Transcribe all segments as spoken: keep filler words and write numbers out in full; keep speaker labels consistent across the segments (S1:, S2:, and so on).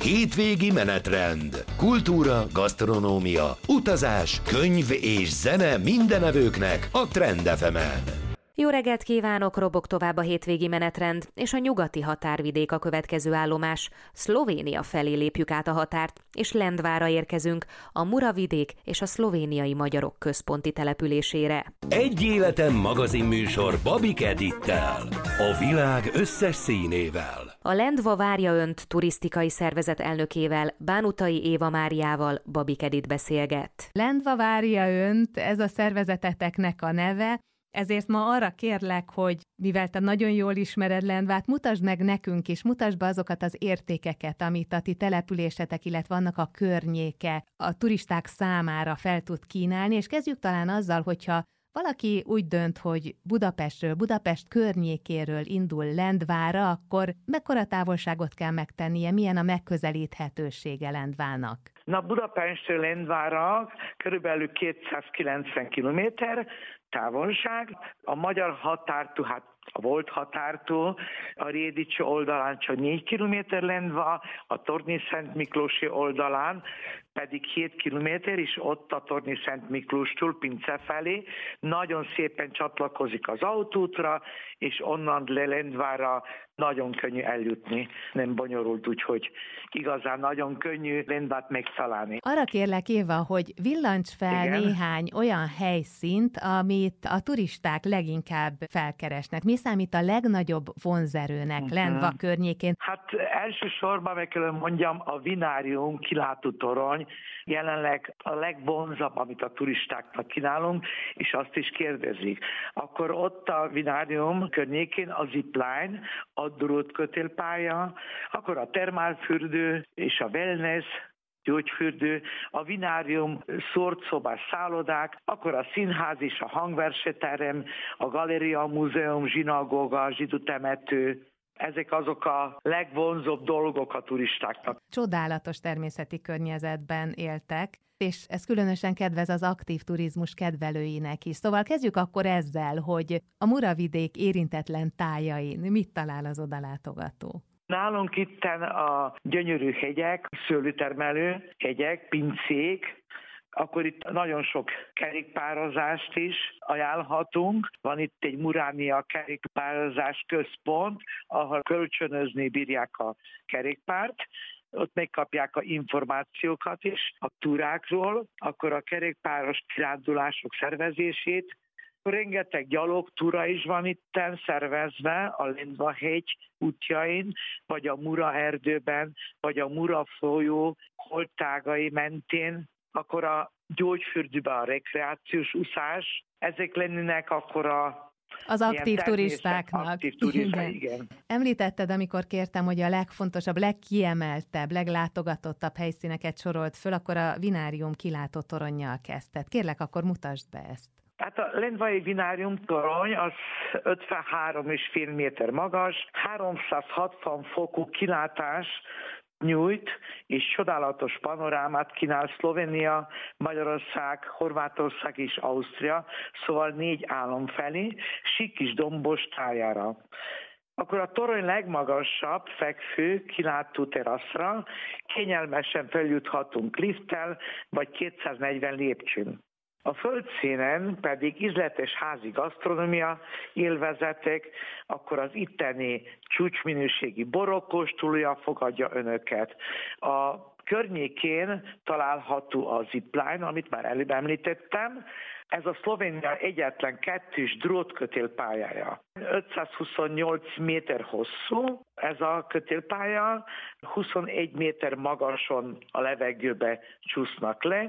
S1: Hétvégi menetrend. Kultúra, gasztronómia, utazás, könyv és zene mindenevőknek a Trend ef emen.
S2: Jó reggelt kívánok, robog tovább a hétvégi menetrend, és a nyugati határvidék a következő állomás. Szlovénia felé lépjük át a határt, és Lendvára érkezünk, a Muravidék és a szlovéniai magyarok központi településére.
S1: Egy életen magazinműsor Babik Edittel, a világ összes színével.
S2: A Lendva várja önt turisztikai szervezet elnökével, Bánutai Éva Máriával Babik Edit beszélget.
S3: Lendva várja önt, ez a szervezeteteknek a neve. Ezért ma arra kérlek, hogy mivel te nagyon jól ismered Lendvát, mutasd meg nekünk is, mutasd be azokat az értékeket, amit a ti településetek, illetve annak a környéke a turisták számára fel tud kínálni, és kezdjük talán azzal, hogyha valaki úgy dönt, hogy Budapestről, Budapest környékéről indul Lendvára, akkor mekkora távolságot kell megtennie, milyen a megközelíthetősége Lendvának?
S4: Na, Budapestről Lendvára körülbelül kétszázkilencven kilométer távolság. A magyar határtól, hát a volt határtól, a Rédicsi oldalán csak négy kilométer Lendva, a Tornyi Szent Miklósi oldalán pedig hét kilométer, és ott a Tornyi Szent Miklóstól Pince felé nagyon szépen csatlakozik az autótra, és onnan le Lendvára nagyon könnyű eljutni. Nem bonyolult, úgyhogy igazán nagyon könnyű Lendvát megtalálni.
S3: Arra kérlek, Éva, hogy villancs fel Igen? néhány olyan helyszínt, amit a turisták leginkább felkeresnek. Mi számít a legnagyobb vonzerőnek uh-huh. Lendva környékén?
S4: Hát elsősorban meg kell mondjam, a vinárium kilátótorony jelenleg a legvonzabb, amit a turistáknak kínálunk, és azt is kérdezik. Akkor ott a vinárium környékén a zipline, a drótkötélpálya, akkor a termálfürdő és a wellness, gyógyfürdő, a vinárium, szórtszobás szállodák, akkor a színház és a hangverseterem, a galéria, a múzeum, zsinagóga, a zsidó temető. Ezek azok a legvonzóbb dolgok a turistáknak.
S3: Csodálatos természeti környezetben éltek, és ez különösen kedvez az aktív turizmus kedvelőinek is. Szóval kezdjük akkor ezzel, hogy a Muravidék érintetlen tájain mit talál az odalátogató?
S4: Nálunk itten a gyönyörű hegyek, szőlőtermelő hegyek, pincék, akkor itt nagyon sok kerékpározást is ajánlhatunk. Van itt egy Muránia kerékpározás központ, ahol kölcsönözni bírják a kerékpárt, ott megkapják a információkat is a túrákról, akkor a kerékpáros kirándulások szervezését. Rengeteg gyalogtúra is van itten szervezve a Lendva-hegy útjain, vagy a Mura erdőben, vagy a Mura folyó holtágai mentén, akkor a gyógyfürdőben a rekreációs úszás, ezek lennének akkor a
S3: az aktív turistáknak.
S4: Aktív turista, igen. igen.
S3: Említetted, amikor kértem, hogy a legfontosabb, legkiemeltebb, leglátogatottabb helyszíneket sorolt föl, akkor a vinárium kilátó toronnyal kezdted. Kérlek, akkor mutasd be ezt.
S4: Hát a Lendvai vinárium torony az ötvenhárom egész öt méter magas, háromszázhatvan fokú kilátás nyújt, és csodálatos panorámát kínál Szlovénia, Magyarország, Horvátország és Ausztria, szóval négy állam felé, sík kis dombos tájára. Akkor a torony legmagasabb fekvő kilátó teraszra kényelmesen feljuthatunk lifttel, vagy kétszáznegyven lépcsőn. A földszínen pedig ízletes házi gasztronómia élvezetek, akkor az itteni csúcsminőségi borok kóstolója fogadja önöket. A környékén található a zipline, amit már előbb említettem. Ez a Szlovénia egyetlen kettős drótkötélpályája. ötszázhuszonnyolc méter hosszú ez a kötélpálya, huszonegy méter magason a levegőbe csúsznak le.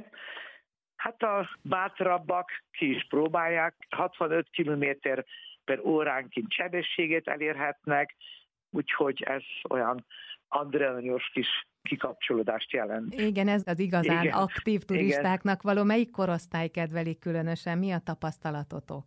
S4: Hát a bátrabbak ki is próbálják, hatvanöt kilométer per óránként sebességet elérhetnek, úgyhogy ez olyan adrenalinos kis kikapcsolódást jelent.
S3: Igen, ez az igazán Igen. aktív turistáknak való. Melyik korosztály kedvelik különösen? Mi a tapasztalatotok?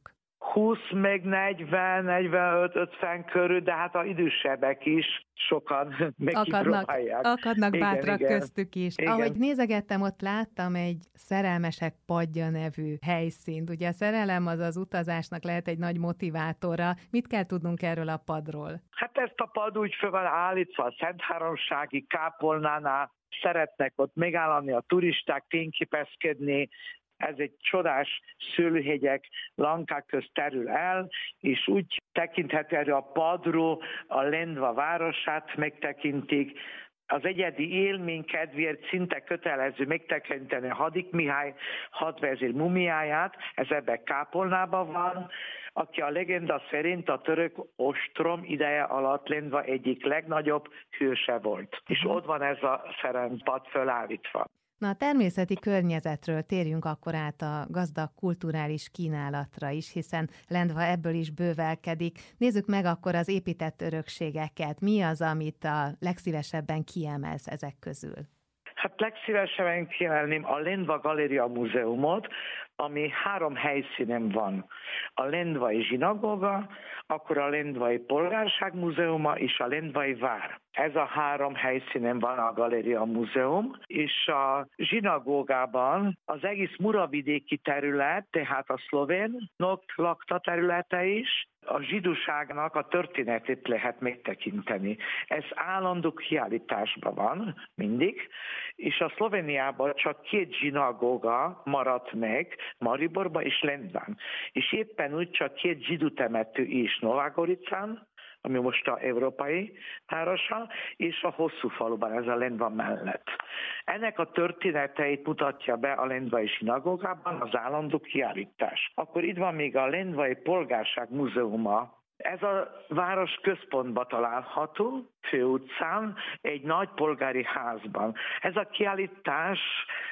S4: húsz, meg negyven, negyvenöt, ötven körül, de hát a idősebbek is sokan megkipróbálják.
S3: Akadnak
S4: igen,
S3: bátrak
S4: igen.
S3: köztük is.
S4: Igen.
S3: Ahogy nézegettem, ott láttam egy Szerelmesek padja nevű helyszínt. Ugye a szerelem az az utazásnak lehet egy nagy motivátora. Mit kell tudnunk erről a padról?
S4: Hát ezt a pad úgy föl van állítva a Szentháromsági kápolnánál, szeretnek ott megállni a turisták, fényképezkedni. Ez egy csodás szőlőhegyek, lankák közt terül el, és úgy tekinthető erre a padról a Lendva városát megtekintik. Az egyedi élmény kedvéért szinte kötelező megtekinteni a Hadik Mihály hadvezér mumiáját, ez ebben kápolnában van, aki a legenda szerint a török ostrom ideje alatt Lendva egyik legnagyobb hőse volt. És ott van ez a szerelempad fölállítva.
S3: Na, a természeti környezetről térjünk akkor át a gazdag kulturális kínálatra is, hiszen Lendva ebből is bővelkedik. Nézzük meg akkor az épített örökségeket. Mi az, amit a legszívesebben kiemelsz ezek közül?
S4: Hát legszívesebben kiemelném a Lendva Galéria Múzeumot, ami három helyszínen van. A Lendvai zsinagóga, akkor a Lendvai Polgárság Múzeuma és a Lendvai Vár. Ez a három helyszínen van a Galéria Múzeum, és a zsinagógában az egész muravidéki terület, tehát a szlovénok lakta területe is, a zsidóságnak a történetét lehet megtekinteni. Ez állandó kiállításban van mindig, és a Szlovéniában csak két zsinagóga maradt meg, Mariborban és Lendván. És éppen úgy csak két zsidó temető is, Nová Goricán, ami most a európai városa, és a Hosszú faluban, ez a Lendva mellett. Ennek a történeteit mutatja be a Lendvai zsinagógában az állandó kiállítás. Akkor itt van még a Lendvai Polgárság Múzeuma. Ez a város központban található, főutcán, egy nagy polgári házban. Ez a kiállítás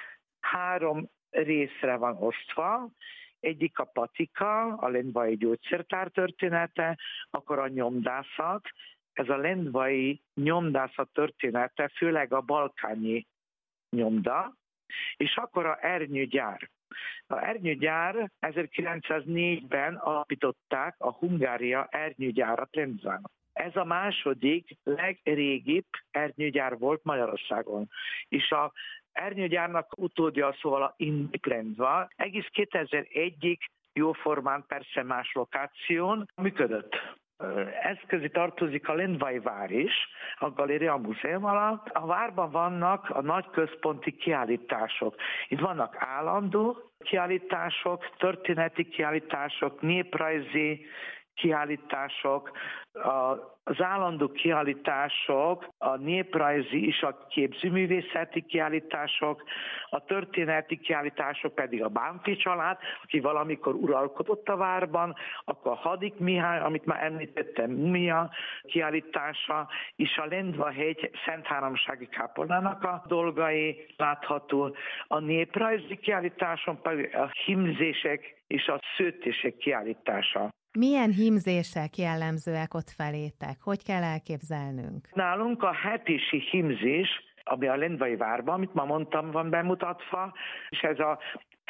S4: három részre van osztva. Egyik a patika, a lendvai gyógyszertár története, akkor a nyomdászat. Ez a lendvai nyomdászat története, főleg a balkáni nyomda, és akkor a ernyőgyár. A ernyőgyár ezerkilencszáznégyben alapították a Hungária ernyőgyárat Lendván. Ez a második legrégibb ernyőgyár volt Magyarországon, és a ernyőgyárnak utódja, szóval a Indik Lendva egész kétezer-egyig jóformán, persze más lokáción működött. Ez közé tartozik a Lendvai Vár is, a Galéria Múzeum alatt. A várban vannak a nagy központi kiállítások. Itt vannak állandó kiállítások, történeti kiállítások, néprajzi kiállítások, az állandó kiállítások, a néprajzi és a képzőművészeti kiállítások, a történeti kiállítások pedig a Bánffy család, aki valamikor uralkodott a várban, akkor a Hadik Mihály, amit már említettem, mumia kiállítása, és a Lendva-hegy Szentháromsági kápolnának a dolgai látható. A néprajzi kiállításon pedig a hímzések és a szőttések kiállítása.
S3: Milyen hímzések jellemzőek ott felétek? Hogy kell elképzelnünk?
S4: Nálunk a hetisi hímzés, ami a Lendvai várban, amit ma mondtam, van bemutatva, és ez a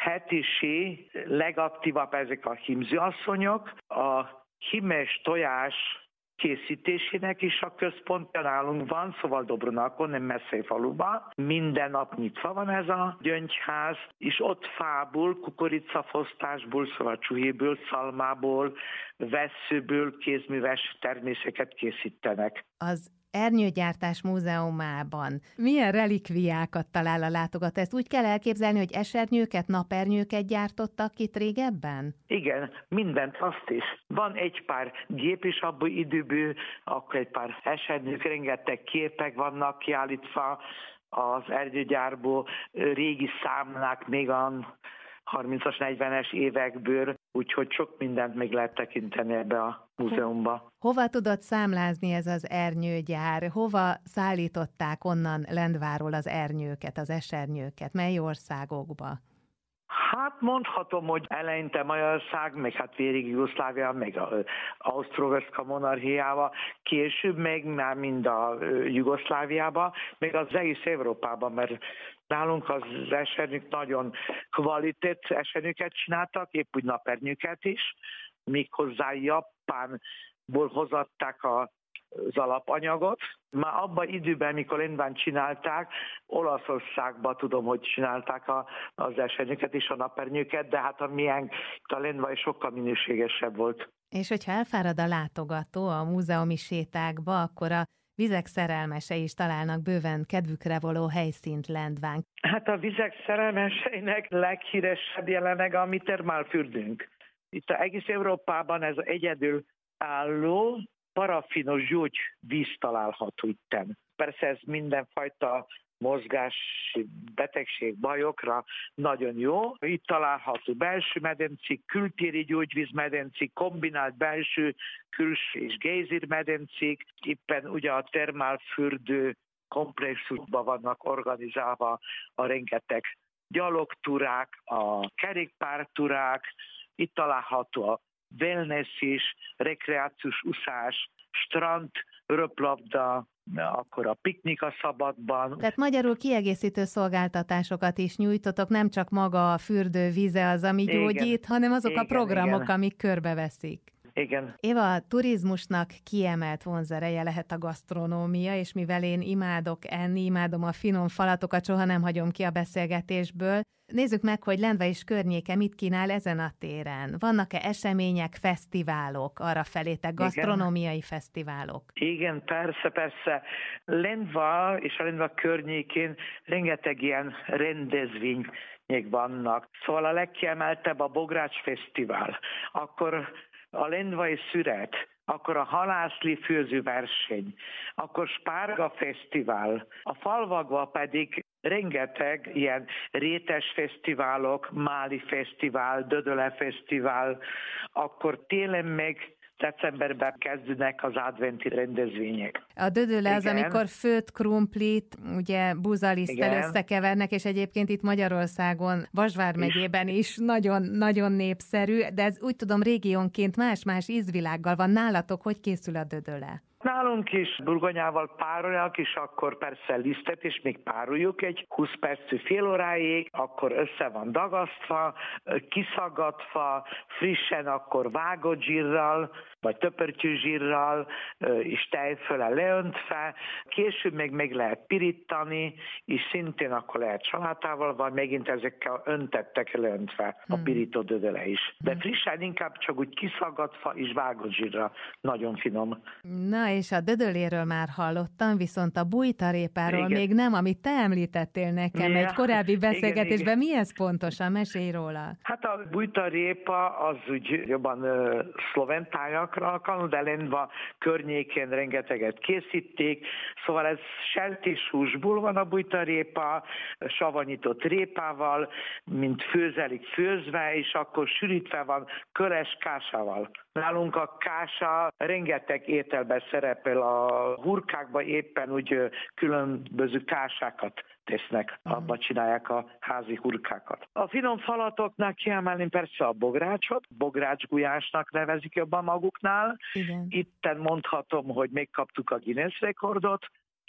S4: hetisi legaktívabb ezek a hímzőasszonyok, a hímes tojás készítésének is a központja nálunk van, szóval Dobronakon, nem messze faluban. Minden nap nyitva van ez a gyöngyház, és ott fából, kukoricafosztásból, szóval csuhéből, szalmából, vesszőből kézműves természeket készítenek.
S3: Az Ernyőgyártás Múzeumában milyen relikviákat talál a látogató? Ezt úgy kell elképzelni, hogy esernyőket, napernyőket gyártottak itt régebben?
S4: Igen, mindent, azt is. Van egy pár gép is abból időből, akkor egy pár esernyők, rengeteg képek vannak kiállítva az ernyőgyárból, régi számlák még a harmincas, negyvenes évekből, úgyhogy sok mindent még lehet tekinteni ebbe a múzeumba.
S3: Hova tudott számlázni ez az ernyőgyár? Hova szállították onnan Lendváról az ernyőket, az esernyőket? Mely országokba?
S4: Hát mondhatom, hogy eleinte Magyarország, meg hát végig Jugoszlávia, meg az Ausztro-Ugrszka monarchiába, később meg már mind a Jugoszláviába, meg az egész Európában, mert nálunk az esernyők nagyon kvalitét esernyőket csináltak, épp úgy napernyőket is, méghozzá Japánból hozatták a az alapanyagot. Már abban időben, mikor Lendván csinálták, Olaszországban tudom, hogy csinálták a, az esernyőket és a napernyőket, de hát a miénk, a Lendván sokkal minőségesebb volt.
S3: És hogyha elfárad a látogató a múzeumi sétákba, akkor a vizek szerelmesei is találnak bőven kedvükre való helyszínt Lendván.
S4: Hát a vizek szerelmeseinek leghíresebb jelenleg a mi termálfürdőnk. Itt egész Európában ez egyedül álló, parafinos gyógyvíz található itten. Persze ez mindenfajta mozgás, betegség, bajokra nagyon jó. Itt található belső medencék, kültéri gyógyvízmedencék, kombinált belső, külső és gézírmedencék. Éppen ugye a termálfürdő komplexusban vannak organizálva a rengeteg gyalogtúrák, a kerékpártúrák, itt található a wellness is, rekreációs úszás, strand, röplabda, akkor a piknik a szabadban.
S3: Tehát magyarul kiegészítő szolgáltatásokat is nyújtotok, nem csak maga a fürdő víze az, ami
S4: igen,
S3: gyógyít, hanem azok
S4: igen,
S3: a programok,
S4: igen.
S3: amik körbeveszik.
S4: Igen.
S3: Éva, a turizmusnak kiemelt vonzereje lehet a gasztronómia, és mivel én imádok enni, imádom a finom falatokat, soha nem hagyom ki a beszélgetésből. Nézzük meg, hogy Lendva és környéke mit kínál ezen a téren. Vannak-e események, fesztiválok arra felétek, gasztronómiai fesztiválok?
S4: Igen, persze, persze. Lendva és a Lendva környékén rengeteg ilyen rendezvények vannak. Szóval a legkiemeltebb a Bogrács Fesztivál, akkor a lendvai szüret, akkor a halászli főzőverseny, akkor Spárga Fesztivál, a falvakban pedig rengeteg ilyen rétes fesztiválok, Máli Fesztivál, Dödöle Fesztivál, akkor télen meg decemberben kezdődnek az adventi rendezvények.
S3: A dödöle az,
S4: Igen.
S3: amikor főtt krumplit, ugye buzaliszttel összekevernek, és egyébként itt Magyarországon, Vasvár megyében is nagyon, nagyon népszerű, de ez úgy tudom régiónként más-más ízvilággal van. Nálatok hogy készül a dödöle?
S4: Nálunk is burgonyával párolják, és akkor persze lisztet is még pároljuk egy húsz percű fél óráig, akkor össze van dagasztva, kiszaggatva, frissen akkor vágott zsírral, vagy töpörtyű zsírral, és tejföle leöntve. Később még meg lehet pirítani, és szintén akkor lehet salátával, vagy megint ezekkel öntettek leöntve a pirító dödöle is. De frissen inkább csak úgy kiszaggatva és vágott zsírra. Nagyon finom.
S3: Na, és a dödöléről már hallottam, viszont a bújtarépáról
S4: igen.
S3: még nem, amit te említettél nekem
S4: Ja.
S3: egy korábbi beszélgetésben.
S4: Igen, igen.
S3: Mi ez pontosan? Mesélj róla.
S4: Hát a bújtarépa az úgy jobban uh, szlovén tájakra alkalmas, de Lendva környékén rengeteget készítik, szóval ez sertéshúsból van a bújtarépa, savanyított répával, mint főzelik főzve, és akkor sűrítve van köres kásával. Nálunk a kása rengeteg ételben szerepel, a hurkákban éppen úgy különböző kásákat tesznek, abba csinálják a házi hurkákat. A finom falatoknak kiemelném persze a bográcsot, bográcsgulyásnak nevezik jobban maguknál.
S3: Igen.
S4: Itten mondhatom, hogy megkaptuk a Guinness rekordot.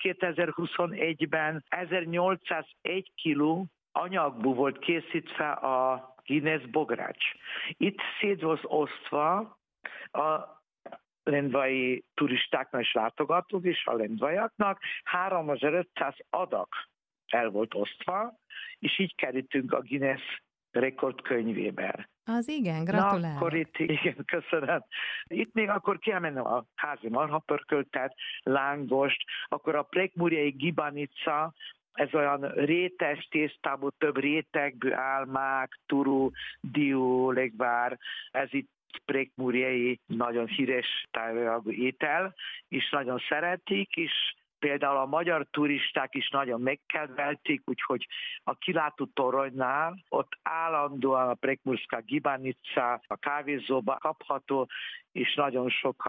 S4: kétezer-huszonegyben ezernyolcszázegy kiló anyagból volt készítve a Guinness bogrács. Itt szét volt osztva a lendvai turistáknak és látogatók és a lendvaiaknak háromezer-ötszáz adag el volt osztva, és így kerültünk a Guinness rekordkönyvébe.
S3: Az igen, gratulálok.
S4: Na, akkor itt, igen, köszönöm. Itt még akkor kiemelnem a házi marhapörköltet, lángost, akkor a prekmúriai gibanica, ez olyan rétes tésztából több rétegből áll, mák, turú, dió, legvár, ez itt prekmúriai nagyon híres tájvéagú étel, és nagyon szeretik, és például a magyar turisták is nagyon megkedvelték, úgyhogy a kilátó toronynál ott állandóan a prekmurszka gibanica a kávézóba kapható, és nagyon sokan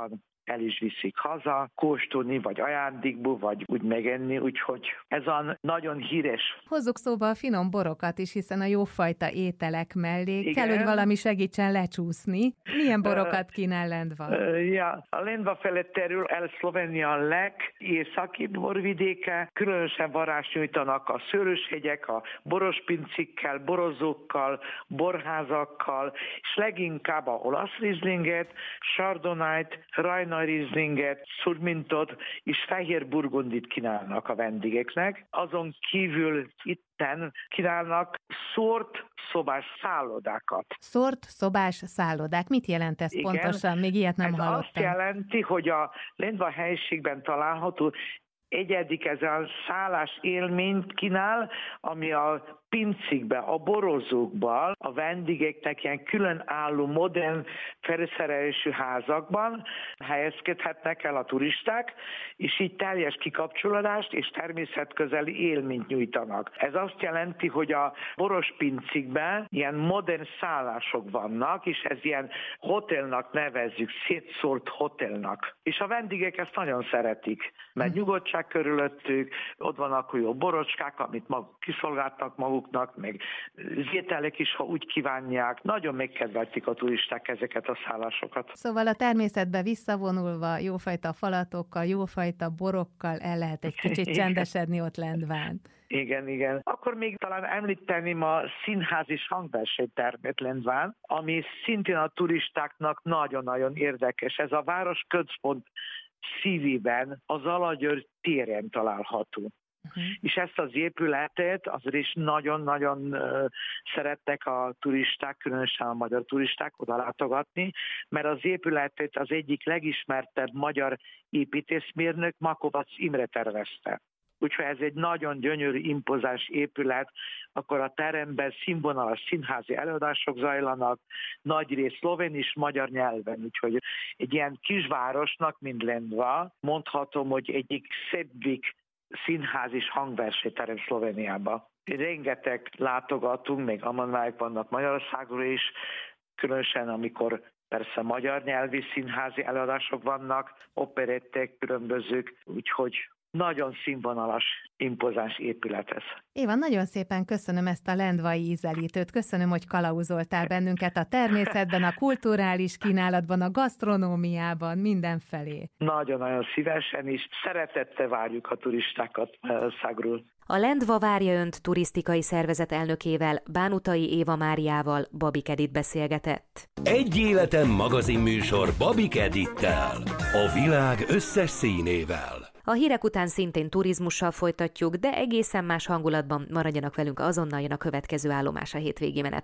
S4: el is viszik haza, kóstolni, vagy ajándékból, vagy úgy megenni, úgyhogy ez a nagyon híres.
S3: Hozzuk szóba a finom borokat is, hiszen a jófajta ételek mellé
S4: Igen.
S3: kell, hogy valami segítsen lecsúszni. Milyen borokat kínál Lendva?
S4: Ja, a Lendva felett terül el Szlovénia legészakibb borvidéke, különösen varást nyújtanak a szőlőshegyek, a borospincikkel, borozókkal, borházakkal, és leginkább a olasz rizlinget, Chardonnay-t, Rajna rizlinget, Surmintot és fehér burgundit kínálnak a vendégeknek. Azon kívül itten kínálnak szórt szobás szállodákat.
S3: Szórt szobás szállodák. Mit jelent ez
S4: Igen,
S3: pontosan? Még ilyet nem
S4: ez
S3: hallottam.
S4: azt jelenti, hogy a Lendva helyiségben található egyedik ezen szállás élményt kínál, ami a pincikbe, a borozókban, a vendégeknek ilyen különálló, modern felszerelésű házakban helyezkedhetnek el a turisták, és így teljes kikapcsolódást és természetközeli élményt nyújtanak. Ez azt jelenti, hogy a boros pincikben ilyen modern szállások vannak, és ez ilyen hotelnak nevezzük, szétszórt hotelnak. És a vendégek ezt nagyon szeretik, mert nyugodtság körülöttük, ott vannak jó borocskák, amit maguk kiszolgáltak maguknak, meg zételek is, ha úgy kívánják. Nagyon megkedvelték a turisták ezeket a szállásokat.
S3: Szóval a természetbe visszavonulva, jófajta falatokkal, jófajta borokkal el lehet egy kicsit csendesedni ott Lendván.
S4: Igen, igen. Akkor még talán említeném a színház és hangversenytermet Lendván, ami szintén a turistáknak nagyon-nagyon érdekes. Ez a város központ szívében, az Zalagyőr téren található. Uh-huh. És ezt az épületet azért is nagyon-nagyon uh, szerettek a turisták, különösen a magyar turisták oda látogatni, mert az épületet az egyik legismertebb magyar építészmérnök, Makovac Imre tervezte. Úgyhogy ez egy nagyon gyönyörű, impozáns épület, akkor a teremben színvonalas színházi előadások zajlanak, nagyrészt szlovén és magyar nyelven, úgyhogy egy ilyen kisvárosnak, mint Lendva, mondhatom, hogy egyik szebbik színház és hangversenyterem Szlovéniában. Rengeteg látogatunk, még amannáig vannak Magyarországról is, különösen amikor persze magyar nyelvi színházi előadások vannak, operettek, különbözők, úgyhogy nagyon színvonalas, impozáns épület ez.
S3: Éva, nagyon szépen köszönöm ezt a lendvai ízelítőt, köszönöm, hogy kalauzoltál bennünket a természetben, a kulturális kínálatban, a gasztronómiában, mindenfelé.
S4: Nagyon-nagyon szívesen is, szeretettel várjuk a turistákat Magyarországról.
S2: A Lendva várja önt turisztikai szervezet elnökével, Bánutai Éva Máriával Babik Edit beszélgetett.
S1: Egy életen magazinműsor Babik Edittel, a világ összes színével.
S2: A hírek után szintén turizmussal folytatjuk, de egészen más hangulatban. Maradjanak velünk, azonnal jön a következő állomás a hétvégi menet.